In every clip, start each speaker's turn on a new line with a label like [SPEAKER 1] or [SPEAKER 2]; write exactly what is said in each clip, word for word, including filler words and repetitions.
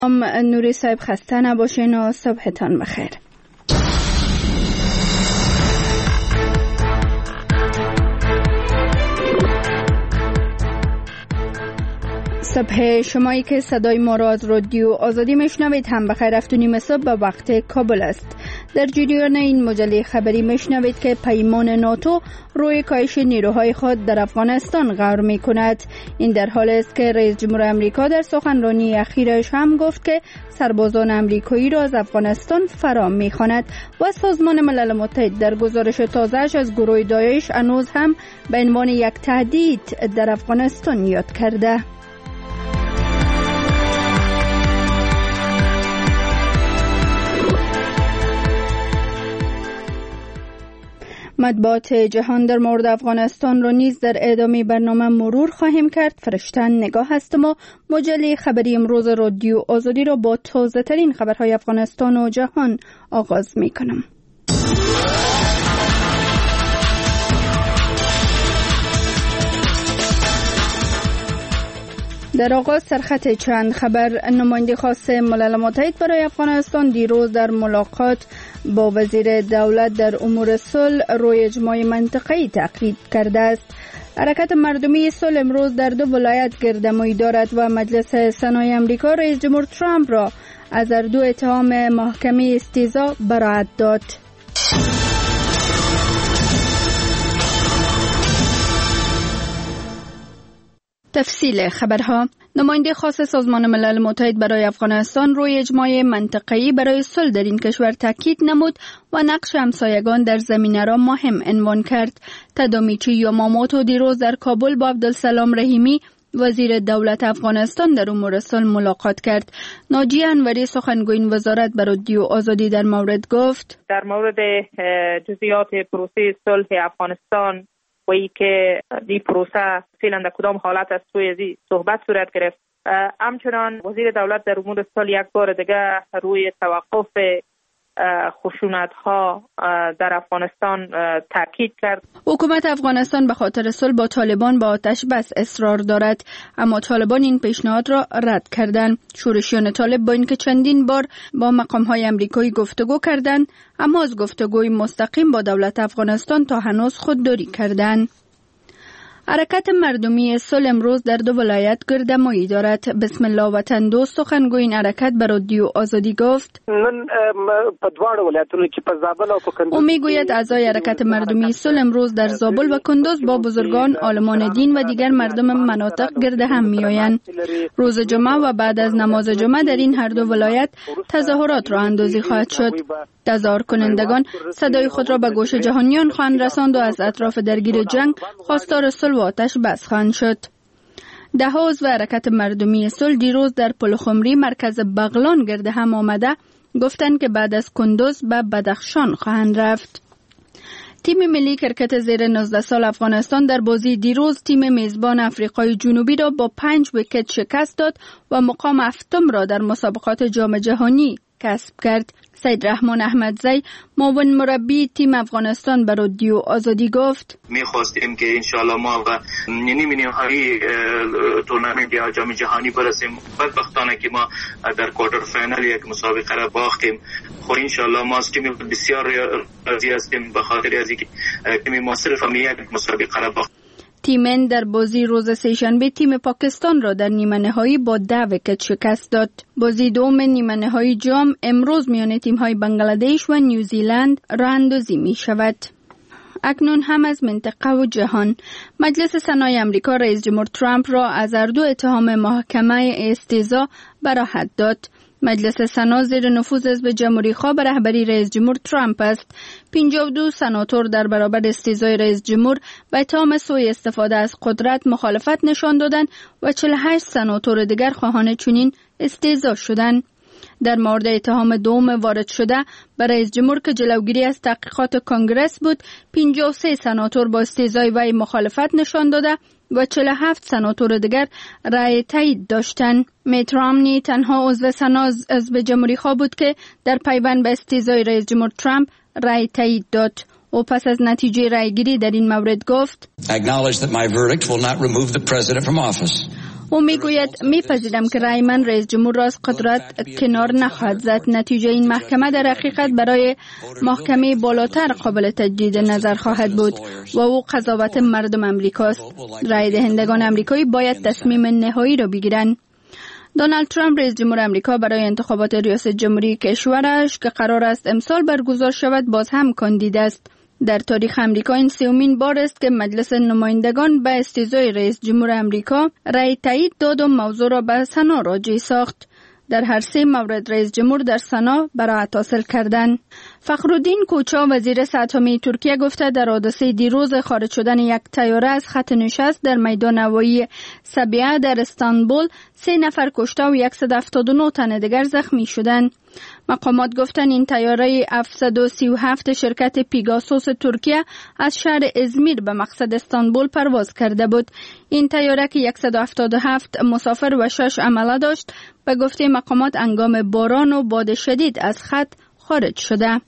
[SPEAKER 1] ام نوری صاحب خسته نباشین و صبحتان بخیر. صبح شمایی که صدای ما را از رادیو آزادی میشنوید هم بخیر. هفت و نیم صبح به وقت کابل است. در جریان این مجله خبری میشنوید که پیمان ناتو روی کاهش نیروهای خود در افغانستان غور می کند. این در حالی است که رئیس جمهور امریکا در سخنرانی اخیرش هم گفت که سربازان امریکایی را از افغانستان فرا می خواند و سازمان ملل متحد در گزارش تازه‌اش از گروه داعش هنوز هم به عنوان یک تهدید در افغانستان یاد کرده. مطبوعات جهان در مورد افغانستان را نیز در ادامه برنامه مرور خواهیم کرد. فرشتن نگاه هستم و مجله خبری امروز رادیو آزادی را با تازه ترین خبرهای افغانستان و جهان آغاز می کنم. در آغاز سرخط چند خبر. نماینده خاص ملل متحد برای افغانستان دیروز در ملاقات با وزیر دولت در امور صلح روی اجماع منطقه‌ای تاکید کرده است. حرکت مردمی صلح امروز در دو ولایت گردمایی دارد و مجلس سنای امریکا رئیس جمهور ترامپ را از هر دو اتهام محکمه استیضاح براءت داد. تفصیل خبرها. نماینده خاص سازمان ملل متحد برای افغانستان روی اجماع منطقه‌ای برای صلح در این کشور تاکید نمود و نقش همسایگان در زمینه را مهم عنوان کرد. تادامیچی یاماموتو دیروز در کابل با عبدالسلام رحیمی وزیر دولت افغانستان در امور صلح ملاقات کرد. ناجیه انوری سخنگوی این وزارت به رادیو آزادی در مورد گفت:
[SPEAKER 2] در مورد جزئیات پروسه صلح افغانستان و ای که دی پروسه فعلا در کدام حالت است توی ازی صحبت صورت گرفت. همچنان وزیر دولت در امور صلح یک بار دیگه روی توقف خشونت ها در افغانستان تاکید کرد.
[SPEAKER 1] حکومت افغانستان به خاطر صلح با طالبان با آتش بس اصرار دارد، اما طالبان این پیشنهاد را رد کردند. شورشیان طالب با اینکه چندین بار با مقام های امریکایی گفتگو کردند، اما از گفتگوی مستقیم با دولت افغانستان تا هنوز خودداری کردند. حرکت مردمی صلح امروز در دو ولایت گردمایی دارد. بسم الله وطن دوست سخنگوی این حرکت به رادیو آزادی گفت:
[SPEAKER 3] من په دواړو ولایتونو کې په زابل او په کندوز
[SPEAKER 1] او میگوید اعضای حرکت مردمی صلح امروز در زابل و کندوز با بزرگان، عالمان دین و دیگر مردم مناطق گرد هم میآیند. روز جمعه و بعد از نماز جمعه در این هر دو ولایت تظاهرات راه اندازی خواهد شد. تظاهر کنندگان صدای خود را به گوش جهانیان خواهند رساند و از اطراف درگیر جنگ خواستار صلح و آتش بس خواهند شد. ده عضو حرکت مردمی صلح دیروز در پلخمری مرکز بغلان گرد هم آمده گفتند که بعد از کندوز به بدخشان خواهند رفت. تیم ملی کرکت زیر نوزده سال افغانستان در بازی دیروز تیم میزبان آفریقای جنوبی را با پنج ویکت شکست داد و مقام هفتم را در مسابقات جام جهانی کسب کرد. سید رحمان احمدزی معاون مربی تیم افغانستان به رادیو آزادی گفت:
[SPEAKER 4] می‌خواستیم که انشالله ما به نیمه نهایی تورنمنت یا جام جهانی برسیم. بدبختانه که ما در کوارتر فینال یک مسابقه را باختیم، خو انشالله ما از تیم بسیار راضی هستیم به خاطر از اینکه تیم ما صرف یک مسابقه را باخت.
[SPEAKER 1] تیمن در بازی روز سه‌شنبه تیم پاکستان را در نیمه نهایی با ده ویکت شکست داد. بازی دوم نیمه نهایی جام امروز میان تیم‌های بنگلادش و نیوزیلند راه اندازی می شود. اکنون هم از منطقه و جهان. مجلس سنای امریکا رئیس جمهور ترامپ را از هر دو اتهام محکمه استیضاح براءت داد. مجلس سنا زیر نفوذ حزب جمهوری خواه به رهبری رئیس جمهور ترامپ است. پنجاه و دو سناتور در برابر استیضاح رئیس جمهور و اتهام سوء استفاده از قدرت مخالفت نشان دادند و چهل و هشت سناتور دیگر خواهان چنین استیضاح شدند. در مورد اتهام دوم وارد شده به رئیس جمهور که جلوگیری از تحقیقات کنگرس بود، پنجاه و سه سناتور با استیضاح وی مخالفت نشان داده و چهل و هفت سناتور دیگر رأی تایید داشتند. میت رامنی تنها عضو سنا از حزب جمهوری خواه بود که در پیوند به استیضاح رئیس جمهور ترامپ رأی تایید داد. او پس از نتیجه رأیگیری در این مورد گفت: او میگوید میپذیرم که رای من رئیس جمهور را از قدرت کنار نخواهد زد. نتیجه این محکمه در حقیقت برای محکمه بالاتر قابل تجدید نظر خواهد بود و او قضاوت مردم امریکاست. رای دهندگان امریکایی باید تصمیم نهایی را بگیرند. دونالد ترامپ رئیس جمهور امریکا برای انتخابات ریاست جمهوری کشورش که قرار است امسال برگزار شود باز هم کاندید است. در تاریخ امریکا این سومین بار است که مجلس نمایندگان به استیضای رئیس جمهور امریکا رأی تایید داد و موضوع را به سنا راجع ساخت. در هر سه مورد رئیس جمهور در سنا براءت حاصل کردند. فخرالدین کوچا وزیر اتمی ترکیه گفته در حادثه دیروز خارج شدن یک طیاره از خط نشست در میدان هوایی سبیعه در استانبول سه نفر کشته و صد و هفتاد و نه تن دیگر زخمی شدند. مقامات گفتند این طیاره هفتصد و سی و هفت شرکت پیگاسوس ترکیه از شهر ازمیر به مقصد استانبول پرواز کرده بود. این طیاره که صد و هفتاد و هفت مسافر و شش عمله داشت به گفته مقامات هنگام باران و باد شدید از خط خارج شده.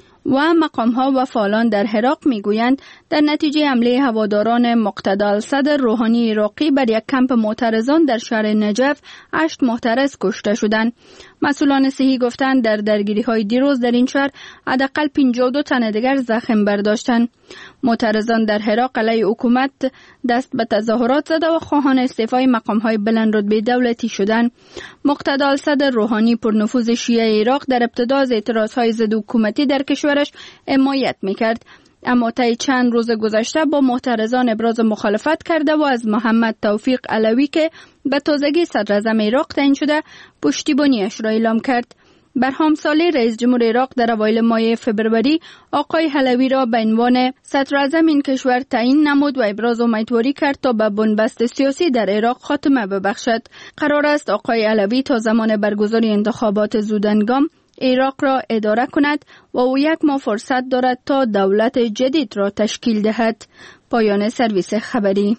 [SPEAKER 1] و مقام‌ها و فعالان در عراق میگویند در نتیجه حمله هواداران مقتدا الصدر روحانی عراقی بر یک کمپ معترضان در شهر نجف هشت معترض کشته شدند. مسئولان صحی گفتند در درگیری‌های دیروز در این شهر حداقل پنجاه و دو تن دیگر زخم برداشتند. معترضان در عراق علیه حکومت دست به تظاهرات زده و خواهان استعفای مقام‌های بلند رتبه دولتی شدند. مقتدا الصدر روحانی پرنفوذ شیعه عراق در ابتدا از اعتراضهای ضد حکومتی در کشورش حمایت می‌کرد، اما طی چند روز گذشته با معترضان ابراز مخالفت کرده و از محمد توفیق علوی که به تازگی صدر اعظم عراق تعیین شده پشتیبانیش را اعلام کرد. برهام صالح رئیس جمهور عراق در اوایل ماه فبروری آقای علوی را به عنوان صدر اعظم این کشور تعیین نمود و ابراز امیدواری کرد تا به بنبست سیاسی در عراق خاتمه ببخشد. قرار است آقای علوی تا زمان برگزاری انتخابات زودهنگام عراق را اداره کند و او یک ماه فرصت دارد تا دولت جدید را تشکیل دهد. پایان سرویس خبری.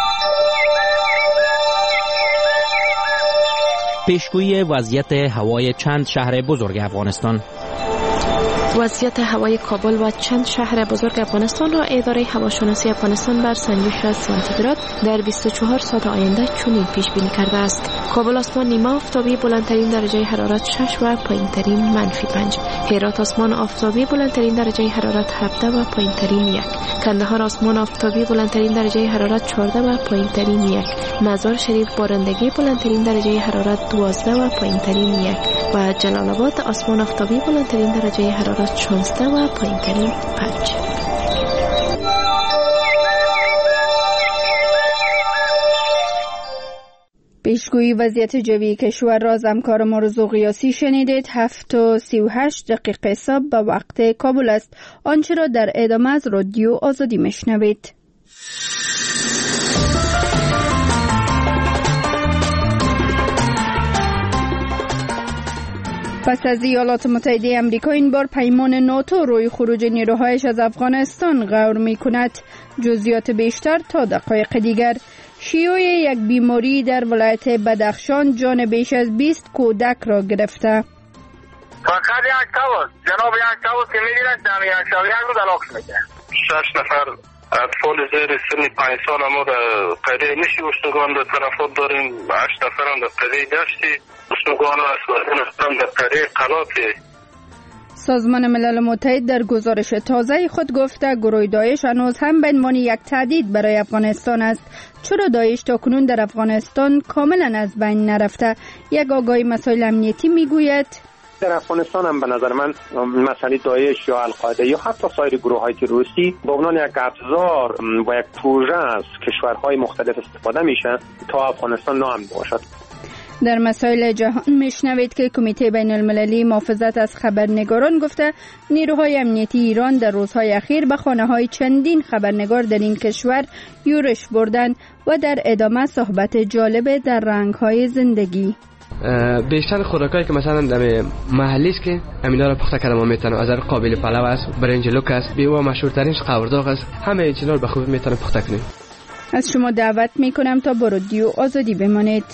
[SPEAKER 5] پیشگویی وضعیت هوای چند شهر بزرگ افغانستان.
[SPEAKER 6] وضعیت هوای کابل و چند شهر بزرگ افغانستان را اداره هواشناسی افغانستان بر سنجش سانتیگراد در بیست و چهار ساعت آینده چنین پیش بینی کرده است: کابل آسمان نیمه آفتابی بلندترین درجه حرارت شش و پایینترین منفی پنج. هرات آسمان آفتابی بلندترین درجه حرارت هفده و پایینترین یک. کندهار آسمان آفتابی بلندترین درجه حرارت چهارده و پایینترین یک. مزار شریف بارندگی بلندترین درجه حرارت دوازده و پایینترین یک. و جلال آباد آسمان آفتابی بلندترین درجه حرارت شانزده و پایینترین پنج.
[SPEAKER 1] پیشگویی وضعیت جوی کشور را از همکار ما رزو قیاسی شنیدید. هفت و سی و هشت دقیقه صبح به وقت کابل است. آنچه را در ادامه از رادیو آزادی میشنوید. پس از ایالات متحده آمریکا این بار پیمان ناتو روی خروج نیروهایش از افغانستان غور می کند. جزئیات بیشتر تا دقایق دیگر. شیوع یک بیماری در ولایت بدخشان جان بیش از بیست کودک را گرفته.
[SPEAKER 7] فقط یک تاوز جناب یک تاوز که میگیرد در یک شب یک رو دلاخ میگه. شش نفر اطفال زیر سن پنج سال ما در قریه نشی اشتگان در طرفات داریم. هشت نفر هم در قریه دشتی اشتگان و اسوازن در قریه قلاتی.
[SPEAKER 1] سازمان ملل متحد در گزارش تازه خود گفته گروه داعش هنوز هم به عنوان یک تهدید برای افغانستان است. چرا داعش تا کنون در افغانستان کاملا از بین نرفته؟ یک آگاهی مسائل امنیتی میگوید
[SPEAKER 3] در افغانستان هم به نظر من مسئله داعش یا القاعده یا حتی سایر گروه‌های تروریستی به عنوان یک ابزار و یک پروژه از کشورهای مختلف استفاده میشه تا افغانستان ناامن باشد.
[SPEAKER 1] در مسائل جهان میشنوید که کمیته بین المللی محافظت از خبرنگاران گفته نیروهای امنیتی ایران در روزهای اخیر به خانه‌های چندین خبرنگار در این کشور یورش بردند و در ادامه صحبت جالب در رنگ‌های زندگی.
[SPEAKER 8] بیشتر خوراکایی که مثلا در محلی است که همینا رو پخته کردم میتونم از قابل پلو است، برنج لوک است، بیوا مشهورترینش قورداغ است. همه اینا رو به خوبی میتونم پخته کنیم.
[SPEAKER 1] از شما دعوت میکنم تا با رادیو آزادی بمانید.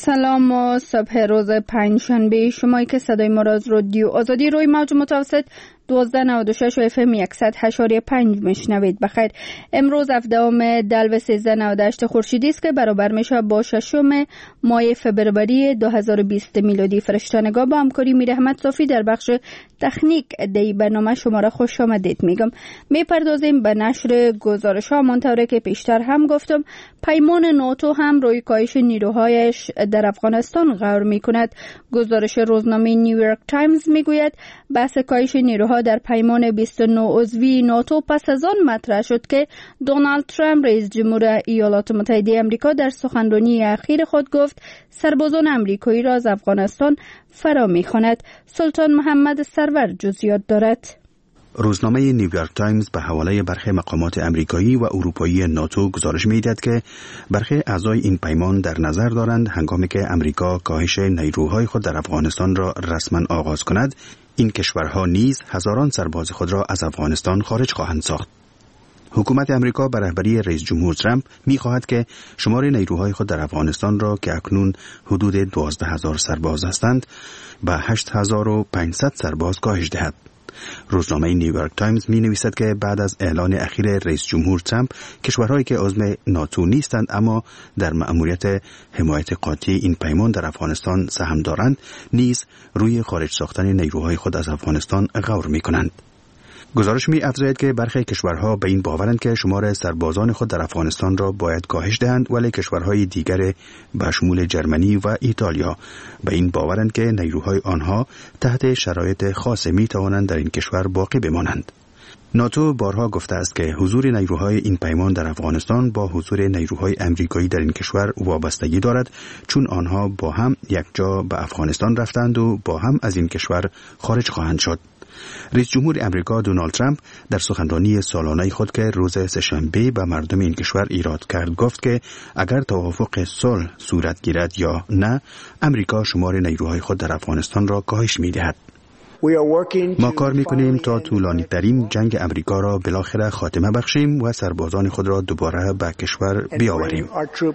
[SPEAKER 1] سلام و صبح روز پنجشنبه. شمایی که صدای ما را از رادیو آزادی روی موج متوسط دوازده نود و شش و اف ام صد و هشت و پنج میشنوید. بخیر. امروز هفدهم دلو سیزده نود و هشت خورشیدی است که برابر میشه با ششم ماه فبروری دو هزار و بیست میلادی. فرشته‌نگار با همکاری میر احمد صافی در بخش تکنیک دی برنامه شما را خوش آمدید میگم. میپردازیم به نشر گزارش ها. منطوره که پیشتر هم گفتم پیمان ناتو هم روی کاهش نیروهایش در افغانستان غور میکند. گزارش روزنامه نیویورک تایمز میگوید بحث کاهش نیروها در پیمان بیست و نه عضوی ناتو پس از آن مطرح شد که دونالد ترامپ رئیس جمهور ایالات متحده آمریکا در سخنرانی اخیر خود گفت سربازان آمریکایی را از افغانستان فرا می‌خواند. سلطان محمد سرور جزئیات دارد.
[SPEAKER 9] روزنامه نیویورک تایمز به حواله برخی مقامات آمریکایی و اروپایی ناتو گزارش می‌دهد که برخی اعضای این پیمان در نظر دارند هنگامی که آمریکا کاهش نیروهای خود در افغانستان را رسما آغاز کند، این کشورها نیز هزاران سرباز خود را از افغانستان خارج خواهند ساخت. حکومت آمریکا به رهبری رئیس جمهور ترامپ می‌خواهد که شمار نیروهای خود در افغانستان را که اکنون حدود دوازده هزار سرباز هستند به هشت هزار و پانصد سرباز کاهش دهد. روزنامه نیویورک تایمز می نویسد که بعد از اعلان اخیر رئیس جمهور ترامپ، کشورهایی که عضو ناتو نیستند اما در مأموریت حمایت قاطع این پیمان در افغانستان سهم دارند، نیز روی خارج ساختن نیروهای خود از افغانستان غور می کنند. گزارش می افزاید که برخی کشورها به این باورند که شمار سربازان خود در افغانستان را باید کاهش دهند، ولی کشورهای دیگر به شمول جرمنی و ایتالیا به این باورند که نیروهای آنها تحت شرایط خاص می توانند در این کشور باقی بمانند. ناتو بارها گفته است که حضور نیروهای این پیمان در افغانستان با حضور نیروهای آمریکایی در این کشور وابستگی دارد، چون آنها با هم یک جا به افغانستان رفتند و با هم از این کشور خارج خواهند شد. رئیس جمهور امریکا دونالد ترامپ در سخنرانی سالانه خود که روز سه‌شنبه به مردم این کشور ایراد کرد گفت که اگر توافق صلح صورت گیرد یا نه، امریکا شمار نیروهای خود در افغانستان را کاهش می‌دهد. ما کار می‌کنیم تا طولانی ترین جنگ امریکا را بالاخره خاتمه بخشیم و سربازان خود را دوباره به کشور بیاوریم.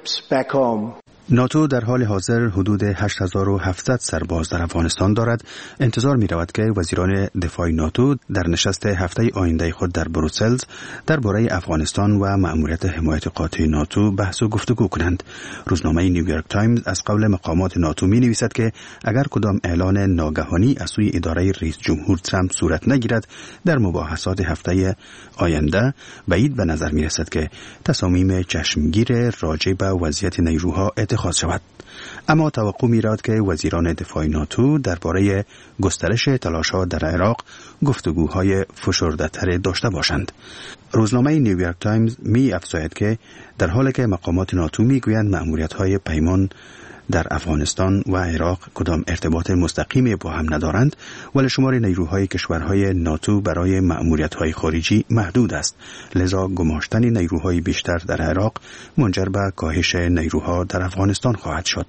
[SPEAKER 9] ناتو در حال حاضر حدود هشت هزار و هفتصد سرباز در افغانستان دارد. انتظار می رود که وزیران دفاع ناتو در نشست هفته آینده خود در بروسل درباره افغانستان و مأموریت حمایت قاطع ناتو بحث و گفتگو کنند. روزنامه نیویورک تایمز از قول مقامات ناتو می نویسد که اگر کدام اعلان ناگهانی از سوی اداره رئیس جمهور ترامپ صورت نگیرد، در مباحثات هفته آینده بعید به نظر می رسد که تصامیم چشمگیر راجع به وضعیت نیروها اتخاذ شود. اما توقع می‌رود که وزیران دفاع ناتو درباره گسترش تلاش‌ها در عراق گفتگوهای فشرده‌تر داشته باشند. روزنامه نیویورک تایمز می افزاید که در حالی که مقامات ناتو می‌گویند مأموریت‌های پیمان در افغانستان و عراق کدام ارتباط مستقیمی با هم ندارند، ولی شمار نیروهای کشورهای ناتو برای مأموریت‌های خارجی محدود است. لذا گماشتن نیروهای بیشتر در عراق منجر به کاهش نیروها در افغانستان خواهد شد.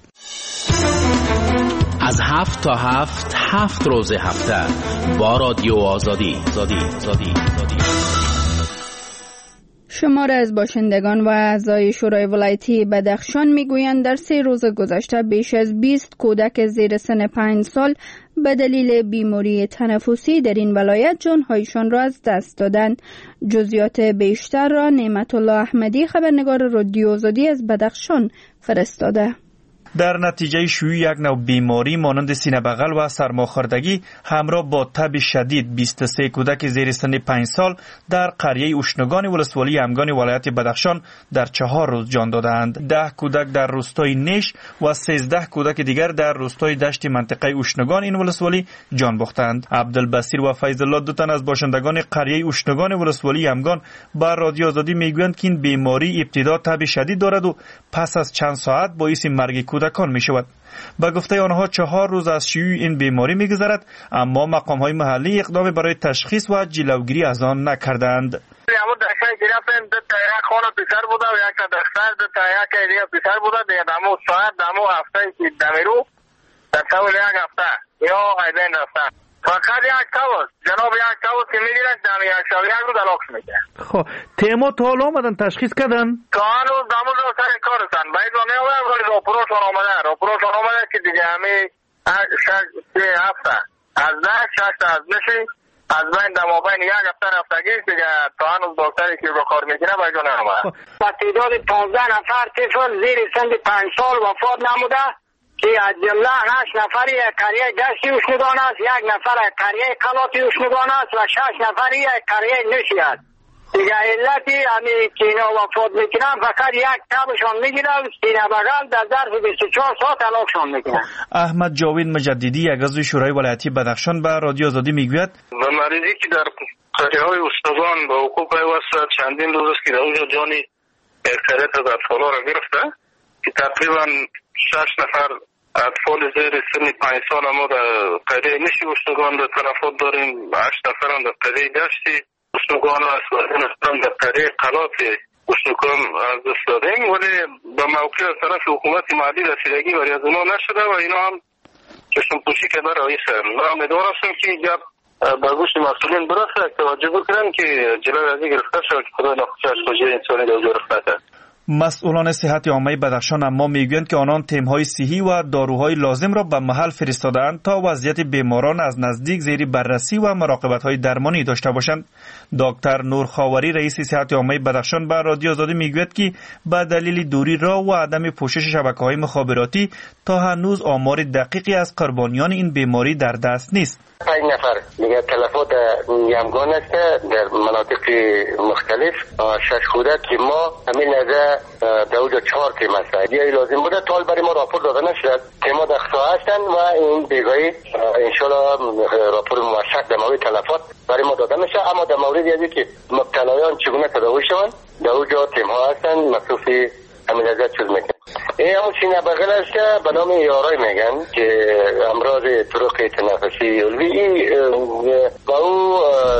[SPEAKER 5] از هفت تا هفت هفت روز هفته با رادیو آزادی زادی زادی زادی.
[SPEAKER 1] شمار از باشندگان و اعضای شورای ولایتی بدخشان میگویند در سه روز گذشته بیش از بیست کودک زیر سن پنج سال به دلیل بیماری تنفسی در این ولایت جانهایشان را از دست دادند. جزئیات بیشتر را نعمت الله احمدی خبرنگار رادیو آزادی از بدخشان فرستاده.
[SPEAKER 10] در نتیجه شیوع یک نوع بیماری مانند سینه بغل و سرماخوردگی همراه با تب شدید بیست و سه کودک زیر سن پنج سال در قریه اشنگان ولسوالی همگان ولایت بدخشان در چهار روز جان دادند. ده کودک در روستای نیش و سیزده کودک دیگر در روستای دشت منطقه اشنگان این ولسوالی جان باختند. عبدالبصیر و فیض الله دو تن از باشندگان قریه اشنگان ولسوالی همگان با رادیو آزادی میگویند که این بیماری ابتدا تب شدید دارد و پس از چند ساعت باعث مرگ کودکان می شود. با گفته آنها چهار روز از شیوع این بیماری می گذرد، اما مقام های محلی اقدام برای تشخیص و جلوگیری از آن نکردند.
[SPEAKER 7] همون دکتر گرفتن دو تا یک خانه پسر بوده و یک دکتر دو تا یک دیگه پسر بوده دیگه دمو ساعت دمو هفته که دمیرو در طول یک هفته یا ایدین رفتن فقط یک تاوست جناب یک تاوست که میگیرن در یک شب یک روز علاقش میکنن.
[SPEAKER 10] خب تیما تا حالا آمدن تشخیص کردن؟
[SPEAKER 7] تا هنوز داموز رو سر کارستن باید رو میومدن ولی راپروشون آمده راپروشون آمده که دیگه همه شش سه هفته از ده شش تا از بشی از بین دمابین یک هفته رفتگیش دیگه تا هنوز دکتری که رو کار میکنه باید رو نموده.
[SPEAKER 11] با تعداد پانزده نفر طفل زیر سن پنج سال وفات نموده که از جمله هشت نفری قریه دشتی اوشنگان است، یک نفر قریه کلاتی اوشنگان است و شش نفری قریه نشی است. دیگه علتی همی که اینا وفات میکنن فقط یک تبشان میگیرن سینه بغل در ظرف بیست و چهار ساعت علاقشان میکنن.
[SPEAKER 10] احمد جاوید مجددی یک عضو شورای ولایتی بدخشان به رادیو آزادی میگوید
[SPEAKER 7] و مریضی که در قریه های استوان با حقوق پیوست چندین روز است که در اونجا جانی اکثریت از اطفالا را گرفته که تقریبا شش نفر اطفال زیر سن پنج سال ما در قریه نشی اوشنگان در تلفات داریم، هشت نفر هم در قریه دشتی اوشنگان است و دو نفر هم در قریه قلاتی اوشنگان از دست دادیم ولی به موقع از طرف حکومت محلی رسیدگی برای از اونا نشده و اینا هم چشم پوشی که در رئیس هم من امیدوار هستم که گپ به گوش مسئولین برسه توجه بکنن که جلوی از این گرفته شد که خدای نخواهد از کجای انسانی در اونجا رفته.
[SPEAKER 10] مسئولان صحت عامه بدخشان اما میگویند که آنان تیم‌های صحی و داروهای لازم را به محل فرستاده‌اند تا وضعیت بیماران از نزدیک زیر بررسی و مراقبت‌های درمانی داشته باشند. دکتر نور خاوری رئیس صحت عامه بدخشان به رادیو آزادی میگوید که به دلیل دوری راه و عدم پوشش شبکه‌های مخابراتی تا هنوز آمار دقیقی از قربانیان این بیماری در دست نیست.
[SPEAKER 11] پنج نفر دیگه تلفات یمگان است در مناطق مختلف شش کودک که ما همین نظر در اونجا چهار تیم است دیگه لازم بوده تا برای ما راپور داده نشد که ما در خطا هستن و این بیگاهی انشالله راپور موثق در مورد تلفات برای ما داده میشه اما در مورد یادی که مبتلایان چگونه تداوی شوند در اونجا تیم ها هستن مصروف همین نظر چیز میکنن. این همون چینه بغل است که به نام یارای میگن که امراض طرق تنفسی علوی با او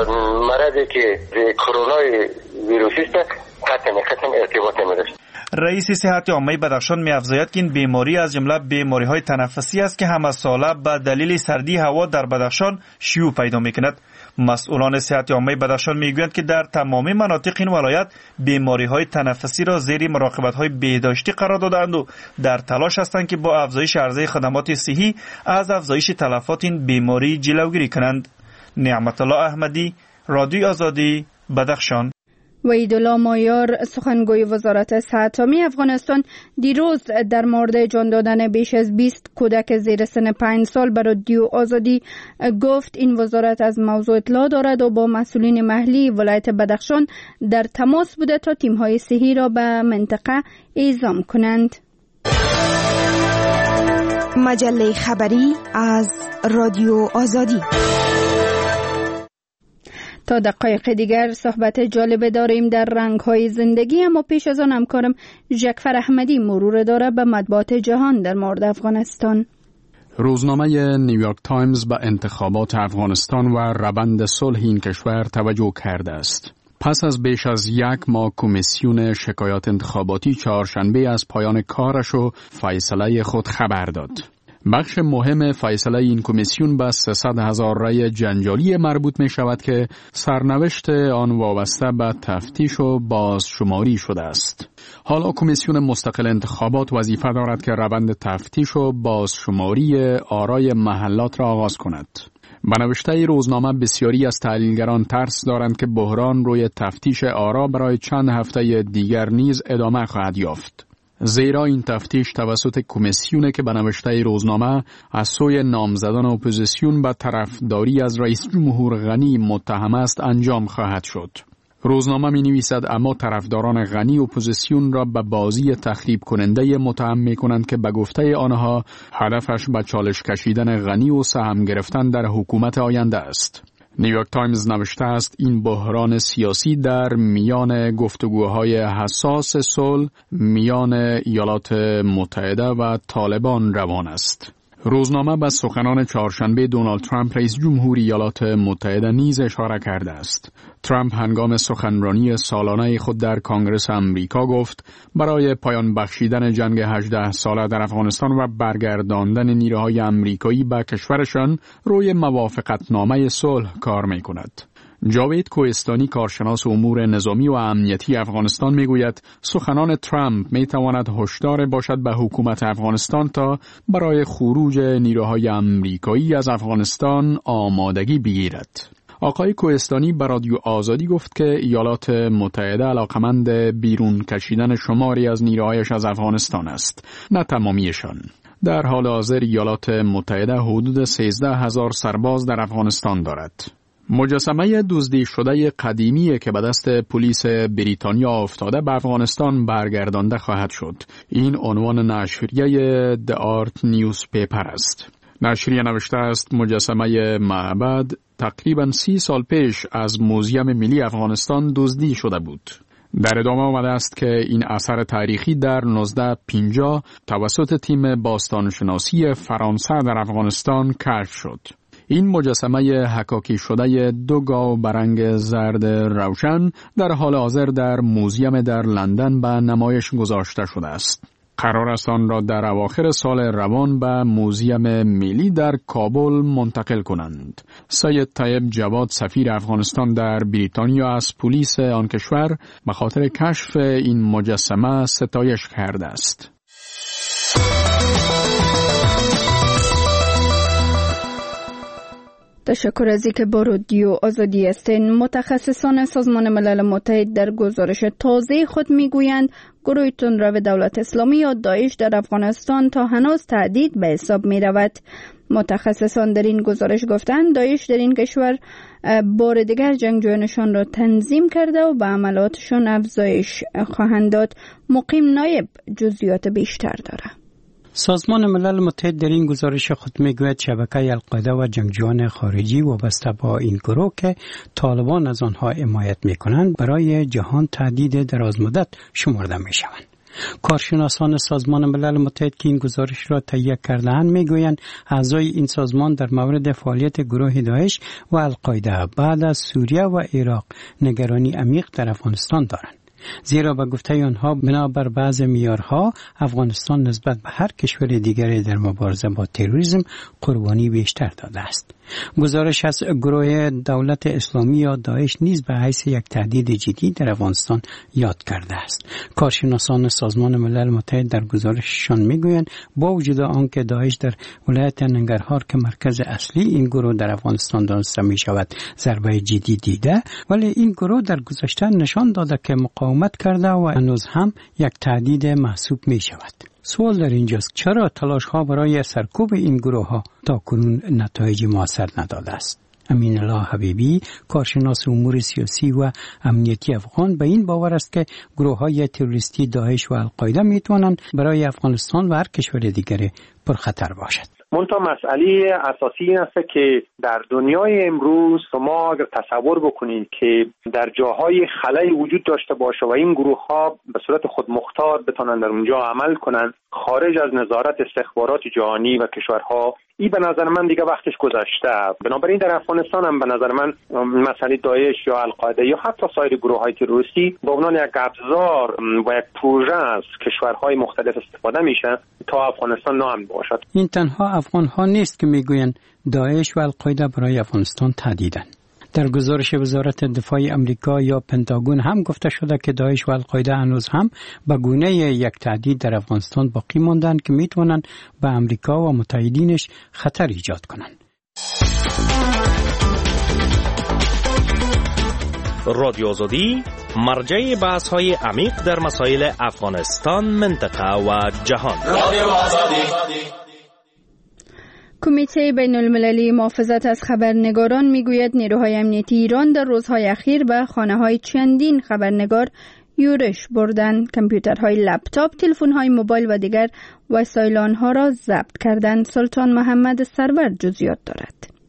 [SPEAKER 11] مرضی که کرونا ویروسی است قطعا ختم ارتباط نمیداشت.
[SPEAKER 10] رئیس صحت عامه بدخشان می‌افزاید که این بیماری از جمله بیماری‌های تنفسی است که همه ساله به دلیل سردی هوا در بدخشان شیوع پیدا می‌کند. مسئولان صحت عامه بدخشان میگویند که در تمامی مناطق این ولایت بیماری‌های تنفسی را زیر مراقبت‌های بهداشتی قرار دادند و در تلاش هستند که با افزایش عرضه خدمات صحی از افزایش تلفات این بیماری جلوگیری کنند. نعمت الله احمدی، رادیو آزادی، بدخشان.
[SPEAKER 1] وحیدالله مایار سخنگوی وزارت صحت عامه افغانستان دیروز در مورد جان دادن بیش از بیست کودک زیر سن پنج سال بر رادیو آزادی گفت این وزارت از موضوع اطلاع دارد و با مسئولین محلی ولایت بدخشان در تماس بوده تا تیم‌های صحی را به منطقه اعزام کنند.
[SPEAKER 12] مجله خبری از رادیو آزادی.
[SPEAKER 1] تا دقایق دیگر صحبت جالب داریم در رنگ‌های زندگی، اما پیش از آن همکارم جعفر احمدی مرور داره به مطبوعات جهان در مورد افغانستان.
[SPEAKER 13] روزنامه نیویورک تایمز به انتخابات افغانستان و روند صلح این کشور توجه کرده است. پس از بیش از یک ماه کمیسیون شکایات انتخاباتی چهارشنبه از پایان کارش و فیصله خود خبر داد. بخش مهم فیصله این کمیسیون به سیصد هزار رای جنجالی مربوط می شود که سرنوشت آن وابسته به تفتیش و بازشماری شده است. حالا کمیسیون مستقل انتخابات وظیفه دارد که روند تفتیش و بازشماری آرای محلات را آغاز کند. به نوشته روزنامه بسیاری از تحلیلگران ترس دارند که بحران روی تفتیش آرا برای چند هفته دیگر نیز ادامه خواهد یافت. زیرا این تفتیش توسط کمیسیونه که به نوشته روزنامه از سوی نامزدان اپوزیسیون به طرفداری از رئیس جمهور غنی متهم است انجام خواهد شد. روزنامه می نویسد اما طرفداران غنی اپوزیسیون را به بازی تخریب کننده متهم می کنند که به گفته آنها هدفش به چالش کشیدن غنی و سهم گرفتن در حکومت آینده است. نیویورک تایمز نوشته است این بحران سیاسی در میان گفتگوهای حساس صلح میان ایالات متحده و طالبان روان است. روزنامه به سخنان چهارشنبه دونالد ترامپ رئیس جمهور ایالات متحده نیز اشاره کرده است. ترامپ هنگام سخنرانی سالانه خود در کنگره آمریکا گفت برای پایان بخشیدن جنگ هجده ساله در افغانستان و برگرداندن نیروهای آمریکایی به کشورشان روی موافقتنامه صلح کار می‌کند. جاوید کوهستانی کارشناس امور نظامی و امنیتی افغانستان میگوید سخنان ترامپ میتواند هشدار باشد به حکومت افغانستان تا برای خروج نیروهای آمریکایی از افغانستان آمادگی بگیرد. آقای کوهستانی به رادیو آزادی گفت که ایالات متحده علاقمند بیرون کشیدن شماری از نیروهایش از افغانستان است، نه تمامیشان. در حال حاضر ایالات متحده حدود سیزده هزار سرباز در افغانستان دارد. مجسمه دزدی شده قدیمی که به دست پلیس بریتانیا افتاده به افغانستان برگردانده خواهد شد. این عنوان نشریه The Art Newspaper است. نشریه نوشته است مجسمه معبد تقریباً سی سال پیش از موزیم ملی افغانستان دزدی شده بود. در ادامه آمده است که این اثر تاریخی در هزار و نهصد و پنجاه توسط تیم باستانشناسی فرانسه در افغانستان کشف شد. این مجسمه حکاکی شده دو گاو برنگ زرد روشن در حال حاضر در موزیم در لندن به نمایش گذاشته شده است. قرار است آن را در اواخر سال روان به موزیم ملی در کابل منتقل کنند. سید طیب جواد سفیر افغانستان در بریتانیا از پلیس آن کشور به خاطر کشف این مجسمه ستایش کرده است.
[SPEAKER 1] تشکر از اینکه با رادیو آزادی هستین. متخصصان سازمان ملل متحد در گزارش تازه خود میگویند گروه تندرو دولت اسلامی یا داعش در افغانستان تا هنوز تهدید به حساب می رود. متخصصان در این گزارش گفتند داعش در این کشور بار دیگر جنگجویانشان را تنظیم کرده و به عملاتشان افزایش خواهند داد. مقیم نایب جزئیات بیشتر دارد.
[SPEAKER 14] سازمان ملل متحد در این گزارش خود میگوید شبکه القاعده و جنگجویان خارجی وابسته با این گروه که طالبان از آنها حمایت میکنند برای جهان تهدید درازمدت شمرده میشوند. کارشناسان سازمان ملل متحد که این گزارش را تهیه کرده‌اند میگویند اعضای این سازمان در مورد فعالیت گروه داعش و القاعده بعد از سوریه و عراق نگرانی عمیق در افغانستان دارند. زیرا به گفته آنها بنابر بعض معیارها افغانستان نسبت به هر کشور دیگری در مبارزه با تروریسم قربانی بیشتر داده است. گزارش از گروه دولت اسلامی یا داعش نیز به حیث یک تهدید جدی در افغانستان یاد کرده است. کارشناسان سازمان ملل متحد در گزارششان میگویند با وجود آنکه داعش در ولایت ننگرهار که مرکز اصلی این گروه در افغانستان دانسته می شود ضربه جدی دیده، ولی این گروه در گذشته نشان داده که مقاومت کرده و هنوز هم یک تهدید محسوب می شود. سوال در اینجاست چرا تلاش ها برای سرکوب این گروه ها تا کنون نتایج موثر نداده است؟ امین الله حبیبی کارشناس امور سیاسی و امنیتی افغان به این باور است که گروه های تروریستی داعش و القاعده می توانند برای افغانستان و هر کشور دیگری پرخطر باشد.
[SPEAKER 3] منتها مسئله اساسی این است که در دنیای امروز شما اگر تصور بکنید که در جاهای خلایی وجود داشته باشه و این گروه ها به صورت خود مختار بتونن در اونجا عمل کنن خارج از نظارت استخبارات جهانی و کشورها، این به نظر من دیگه وقتش گذشته. بنابراین در افغانستان هم به نظر من مسئله داعش یا القاعده یا حتی سایر گروه های تروریستی به عنوان یک ابزار و یک پروژه از کشورهای مختلف استفاده میشه تا افغانستان ناامن باشد.
[SPEAKER 14] این تنها افغان ها نیست که میگویند داعش و القاعده برای افغانستان تهدیدند. در گزارش وزارت دفاع امریکا یا پنتاگون هم گفته شده که داعش و القاعده هنوز هم به گونه یک تهدید در افغانستان باقی ماندند که میتوانند به امریکا و متحدینش خطر ایجاد کنند.
[SPEAKER 15] رادیو آزادی مرجع بحث های عمیق در مسائل افغانستان، منطقه و جهان. رادیو آزادی.
[SPEAKER 1] کمیته بین المللی محافظت از خبرنگاران میگوید نیروهای امنیتی ایران در روزهای اخیر به خانه‌های چندین خبرنگار یورش بردند. کامپیوترهای لپتاپ، تلفن‌های موبایل و دیگر وسایل آنها را ضبط کردند. سلطان محمد سرور جزئیات دارد.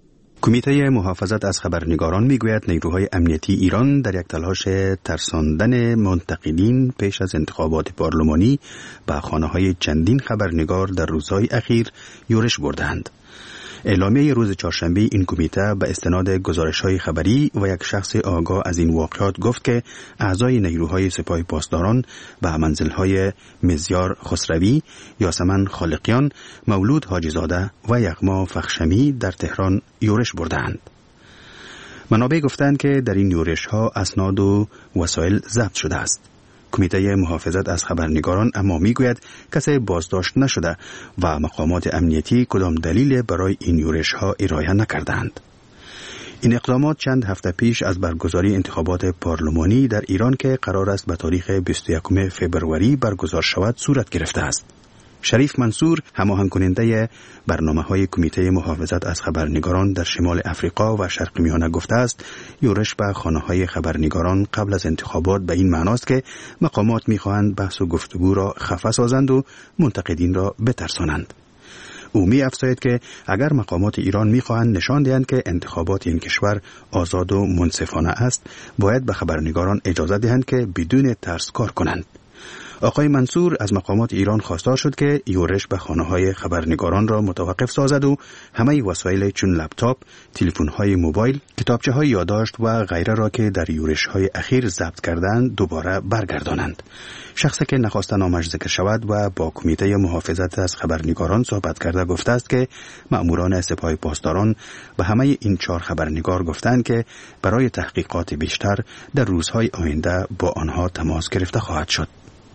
[SPEAKER 9] کمیته محافظت از خبرنگاران میگوید نیروهای امنیتی ایران در یک تلاش ترساندن منتقدین پیش از انتخابات پارلمانی به خانه‌های چندین خبرنگار در روزهای اخیر یورش بردند. اعلامیه روز چهارشنبه این کمیته به استناد گزارش‌های خبری و یک شخص آگاه از این واقعات گفت که اعضای نیروهای سپاه پاسداران به منزل‌های مزیار خسروی، یاسمن خالقیان، مولود حاجی‌زاده و یغما فخشمی در تهران یورش بردند. منابع گفتند که در این یورش‌ها اسناد و وسایل ضبط شده است. کمیته محافظت از خبرنگاران اما میگوید کسی بازداشت نشده و مقامات امنیتی کدام دلیل برای این یورش ها ارائه نکردند. این اقدامات چند هفته پیش از برگزاری انتخابات پارلمانی در ایران که قرار است به تاریخ بیست و یکم فوریه برگزار شود صورت گرفته است. شریف منصور، هماهنگ کننده برنامه‌های کمیته محافظت از خبرنگاران در شمال افریقا و شرق میانه گفته است یورش به خانه‌های خبرنگاران قبل از انتخابات به این معناست که مقامات می‌خواهند بحث و گفتگو را خفه سازند و منتقدین را بترسانند. او می افزاید که اگر مقامات ایران می‌خواهند نشان دهند که انتخابات این کشور آزاد و منصفانه است، باید به خبرنگاران اجازه دهند که بدون ترس کار کنند. آقای منصور از مقامات ایران خواستار شد که یورش به خانه‌های خبرنگاران را متوقف سازد و همه وسایل چون لپتاپ، تلفن‌های موبایل، کتابچه‌های یادداشت و غیره را که در یورش‌های اخیر ضبط کردند دوباره برگردانند. شخصی که نخواسته نامش ذکر شود و با کمیته محافظت از خبرنگاران صحبت کرده گفته است که مأموران سپاه پاسداران به همه این چهار خبرنگار گفتند که برای تحقیقات بیشتر در روزهای آینده با آنها تماس گرفته خواهد شد.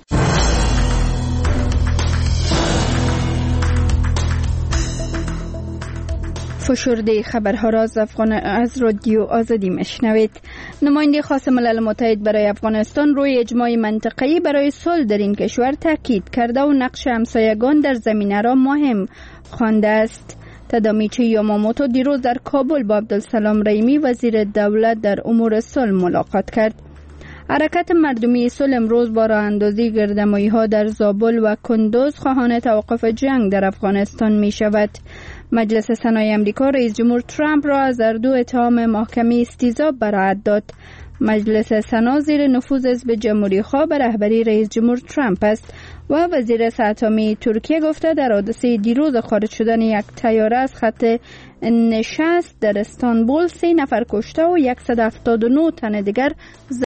[SPEAKER 1] فشرده خبرها را از افغان از رادیو آزادی مشنوید. نماینده خاص ملل متحد برای افغانستان روی اجماع منطقه‌ای برای صلح در این کشور تاکید کرده و نقش همسایگان در زمینه را مهم خوانده است. تادامیچی یاماموتو دیروز در کابل با عبدالسلام رحیمی وزیر دولت در امور صلح ملاقات کرد. حرکت مردمی صلح امروز با راه اندازی گردمایی‌ها در زابل و کندوز خواهان توقف جنگ در افغانستان می شود. مجلس سنای امریکا رئیس جمهور ترامپ را از هر دو اتهام محکمه استیضاح براءت داد. مجلس سنا زیر نفوذ حزب جمهوری خواه به رهبری رئیس جمهور ترامپ است و وزیر ساتامی ترکیه گفته در حادثه دیروز خارج شدن یک طیاره از خط نشست در استانبول سه نفر کشته و صد و هفتاد و نه تن دیگر